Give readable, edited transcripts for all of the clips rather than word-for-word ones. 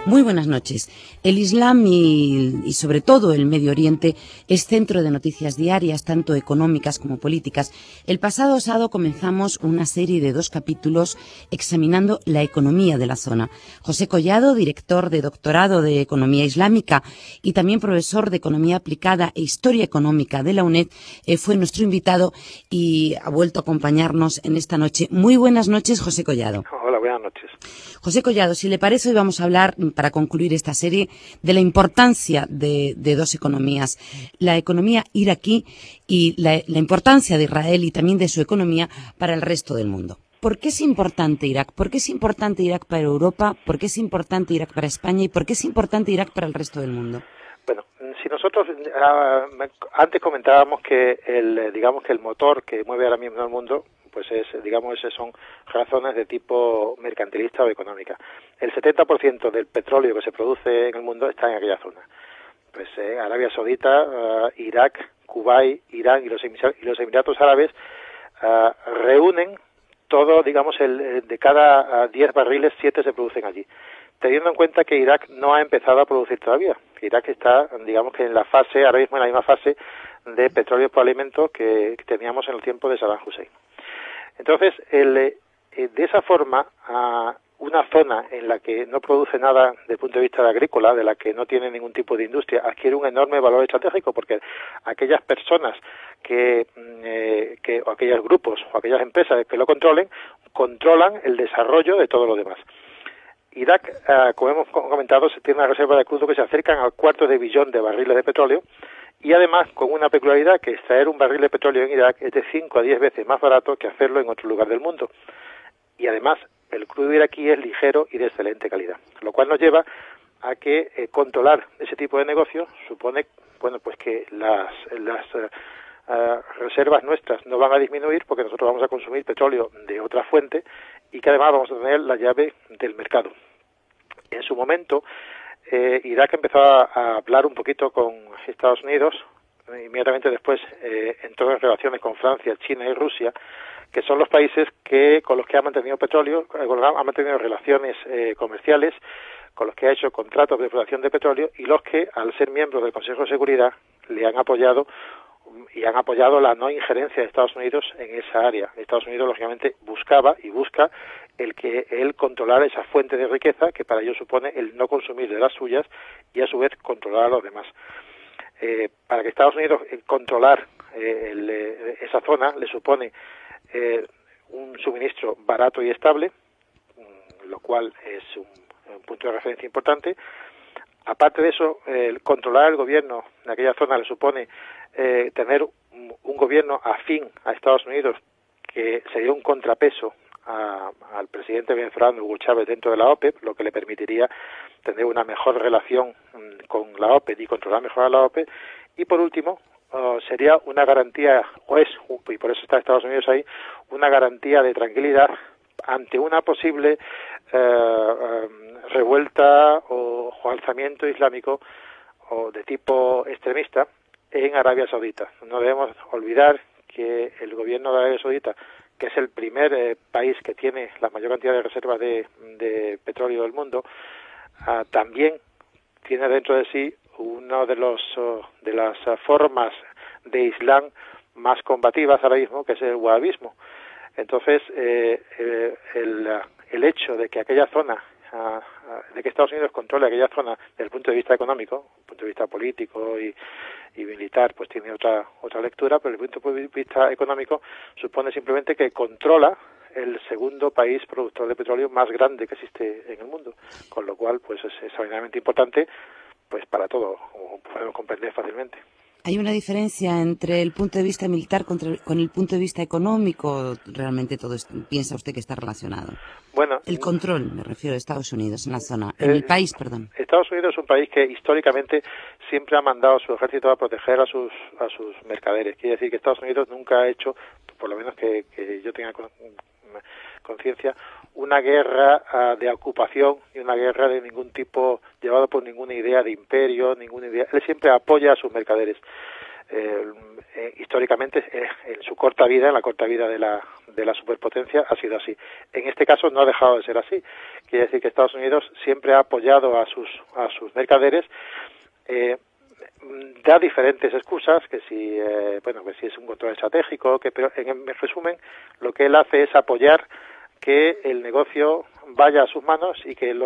Muy buenas noches. El Islam y sobre todo el Medio Oriente es centro de noticias diarias, tanto económicas como políticas. El pasado sábado comenzamos una serie de 2 capítulos examinando la economía de la zona. José Collado, director de doctorado de Economía Islámica y también profesor de Economía Aplicada e Historia Económica de la UNED, fue nuestro invitado y ha vuelto a acompañarnos en esta noche. Muy buenas noches, José Collado. Hola, buenas noches. José Collado, si le parece, hoy vamos a hablar, para concluir esta serie, de la importancia de 2 economías, la economía iraquí y la importancia de Israel y también de su economía para el resto del mundo. ¿Por qué es importante Irak? ¿Por qué es importante Irak para Europa? ¿Por qué es importante Irak para España? ¿Y por qué es importante Irak para el resto del mundo? Bueno, si nosotros antes comentábamos que el motor que mueve ahora mismo al mundo, pues son razones de tipo mercantilista o económica. El 70% del petróleo que se produce en el mundo está en aquella zona. Pues Arabia Saudita, Irak, Kuwait, Irán y los Emiratos Árabes reúnen todo, de cada 10 barriles, 7 se producen allí. Teniendo en cuenta que Irak no ha empezado a producir todavía. Irak está, que en la fase, ahora mismo en la misma fase de petróleo por alimentos que teníamos en el tiempo de Saddam Hussein. Entonces, de esa forma, una zona en la que no produce nada desde el punto de vista agrícola, de la que no tiene ningún tipo de industria, adquiere un enorme valor estratégico, porque aquellas personas o aquellos grupos o aquellas empresas que lo controlan el desarrollo de todo lo demás. Irak, como hemos comentado, tiene una reserva de crudo que se acercan al 1/4 billón de barriles de petróleo y además con una peculiaridad que extraer un barril de petróleo en Irak es de 5 a 10 veces más barato que hacerlo en otro lugar del mundo. Y además el crudo iraquí es ligero y de excelente calidad, lo cual nos lleva a que controlar ese tipo de negocios supone, pues que las reservas nuestras no van a disminuir porque nosotros vamos a consumir petróleo de otra fuente y que además vamos a tener la llave del mercado. En su momento, Irak empezó a hablar un poquito con Estados Unidos, inmediatamente después entró en relaciones con Francia, China y Rusia, que son los países con los que ha mantenido petróleo, ha mantenido relaciones comerciales, con los que ha hecho contratos de explotación de petróleo y los que, al ser miembros del Consejo de Seguridad, le han apoyado y han apoyado la no injerencia de Estados Unidos en esa área. Estados Unidos, lógicamente, buscaba y busca el controlar esa fuente de riqueza que para ello supone el no consumir de las suyas y a su vez controlar a los demás. Para que Estados Unidos controlar esa zona le supone un suministro barato y estable, lo cual es un punto de referencia importante. Aparte de eso, controlar el gobierno de aquella zona le supone tener un gobierno afín a Estados Unidos que sería un contrapeso al presidente venezolano Hugo Chávez dentro de la OPEP, lo que le permitiría tener una mejor relación con la OPEP y controlar mejor a la OPEP. Y por último, sería una garantía, y por eso está Estados Unidos ahí, una garantía de tranquilidad ante una posible revuelta o alzamiento islámico o de tipo extremista en Arabia Saudita. No debemos olvidar que el gobierno de Arabia Saudita, que es el primer país que tiene la mayor cantidad de reservas de petróleo del mundo, también tiene dentro de sí una de las formas de Islam más combativas ahora mismo, que es el wahabismo. Entonces, el hecho de que aquella zona, de que Estados Unidos controle aquella zona desde el punto de vista económico, desde el punto de vista político y militar, pues tiene otra lectura, pero desde el punto de vista económico supone simplemente que controla el segundo país productor de petróleo más grande que existe en el mundo, con lo cual pues es extraordinariamente importante pues para todo, como podemos comprender fácilmente. ¿Hay una diferencia entre el punto de vista militar con el punto de vista económico? ¿Realmente todo esto piensa usted que está relacionado? Bueno, el control, me refiero a Estados Unidos en la zona, en el país, perdón. Estados Unidos es un país que históricamente siempre ha mandado a su ejército a proteger a sus mercaderes. Quiere decir que Estados Unidos nunca ha hecho, por lo menos que yo tenga conciencia, una guerra de ocupación y una guerra de ningún tipo llevado por ninguna idea de imperio, ninguna idea. Él siempre apoya a sus mercaderes. históricamente, en su corta vida, en la corta vida de la superpotencia, ha sido así. En este caso no ha dejado de ser así. Quiere decir que Estados Unidos siempre ha apoyado a sus mercaderes, da diferentes excusas, que si que si es un control estratégico, pero en resumen lo que él hace es apoyar que el negocio vaya a sus manos y que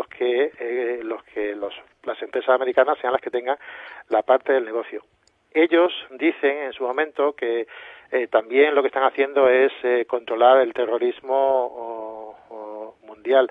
las empresas americanas sean las que tengan la parte del negocio. Ellos dicen en su momento que también lo que están haciendo es controlar el terrorismo mundial.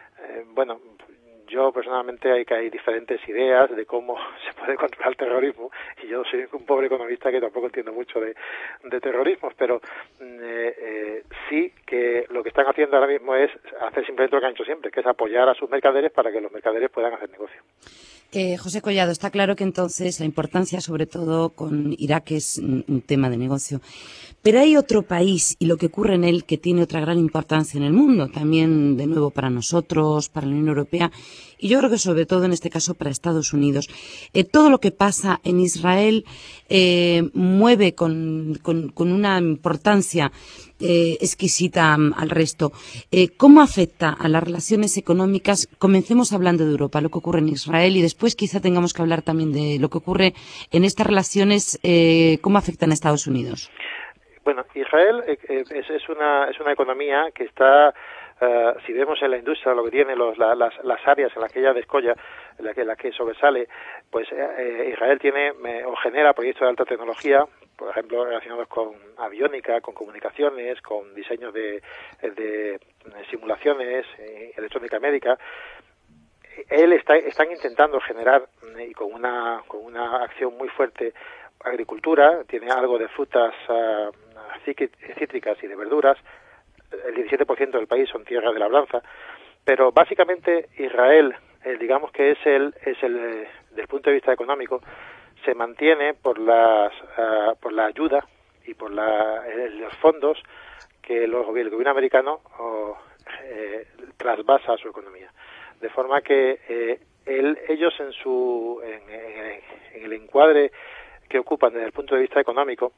Yo personalmente hay diferentes ideas de cómo se puede controlar el terrorismo, y yo soy un pobre economista que tampoco entiendo mucho de terrorismos, pero sí que lo que están haciendo ahora mismo es hacer simplemente lo que han hecho siempre, que es apoyar a sus mercaderes para que los mercaderes puedan hacer negocio. José Collado, está claro que entonces la importancia, sobre todo con Irak, es un tema de negocio. Pero hay otro país y lo que ocurre en él que tiene otra gran importancia en el mundo, también de nuevo para nosotros, para la Unión Europea y yo creo que sobre todo en este caso para Estados Unidos. Todo lo que pasa en Israel mueve con una importancia exquisita al resto. ¿Cómo afecta a las relaciones económicas? Comencemos hablando de Europa, lo que ocurre en Israel, y después quizá tengamos que hablar también de lo que ocurre en estas relaciones, cómo afectan a Estados Unidos. Bueno, Israel es una economía que está, si vemos en la industria lo que tiene las áreas en las que ella descolla, en las que sobresale, pues Israel tiene o genera proyectos de alta tecnología, por ejemplo, relacionados con aviónica, con comunicaciones, con diseños de simulaciones, electrónica médica. Están intentando generar, y con una acción muy fuerte, agricultura, tiene algo de frutas cítricas y de verduras. El 17% del país son tierras de labranza, pero básicamente Israel, digamos que es el desde el punto de vista económico, se mantiene por la ayuda y por los fondos que el gobierno americano trasvasa a su economía, de forma que ellos en el encuadre que ocupan desde el punto de vista económico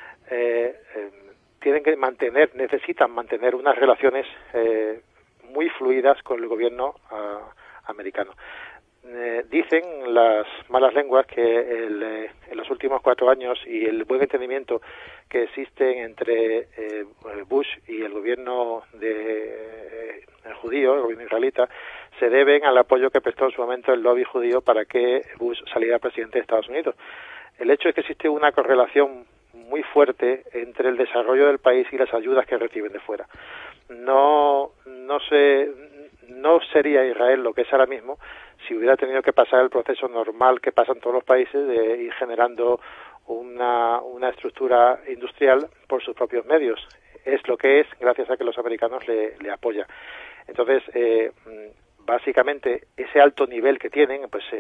necesitan mantener unas relaciones muy fluidas con el gobierno americano. Dicen las malas lenguas que en los últimos 4 años y el buen entendimiento que existe entre Bush y el gobierno judío, el gobierno israelita, se deben al apoyo que prestó en su momento el lobby judío para que Bush saliera presidente de Estados Unidos. El hecho es que existe una correlación muy fuerte entre el desarrollo del país y las ayudas que reciben de fuera. No sería Israel lo que es ahora mismo si hubiera tenido que pasar el proceso normal que pasan todos los países de ir generando una estructura industrial por sus propios medios. Es lo que es gracias a que los americanos le apoyan. Entonces, básicamente, ese alto nivel que tienen,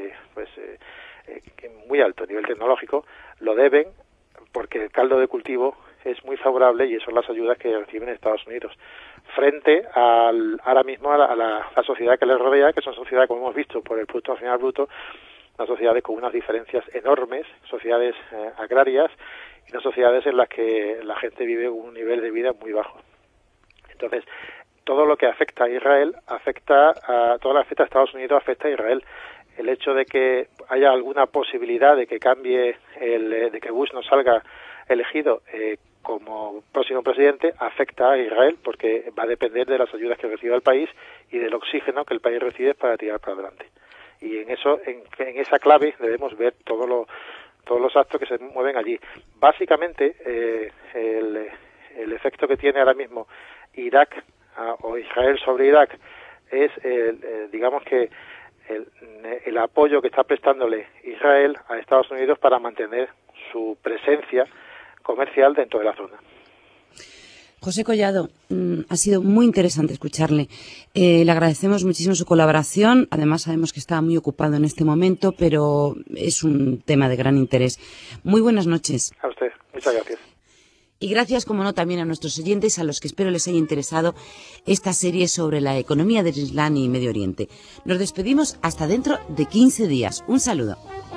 muy alto nivel tecnológico, lo deben porque el caldo de cultivo es muy favorable y eso son las ayudas que reciben Estados Unidos frente ahora mismo a la sociedad que les rodea, que son sociedades, como hemos visto, por el Producto Nacional Bruto, unas sociedades con unas diferencias enormes, sociedades agrarias y unas sociedades en las que la gente vive un nivel de vida muy bajo. Entonces, todo lo que afecta a Israel todo lo que afecta a Estados Unidos afecta a Israel. El hecho de que haya alguna posibilidad de que cambie, de que Bush no salga elegido como próximo presidente, afecta a Israel porque va a depender de las ayudas que reciba el país y del oxígeno que el país recibe para tirar para adelante. Y en esa clave debemos ver todos los actos que se mueven allí. Básicamente, el efecto que tiene ahora mismo Irak o Israel sobre Irak es, digamos que el apoyo que está prestándole Israel a Estados Unidos para mantener su presencia comercial dentro de la zona. José Collado, ha sido muy interesante escucharle. Le agradecemos muchísimo su colaboración. Además, sabemos que está muy ocupado en este momento, pero es un tema de gran interés. Muy buenas noches. A usted. Muchas gracias. Y gracias, como no, también a nuestros oyentes, a los que espero les haya interesado esta serie sobre la economía del Islam y Medio Oriente. Nos despedimos hasta dentro de 15 días. Un saludo.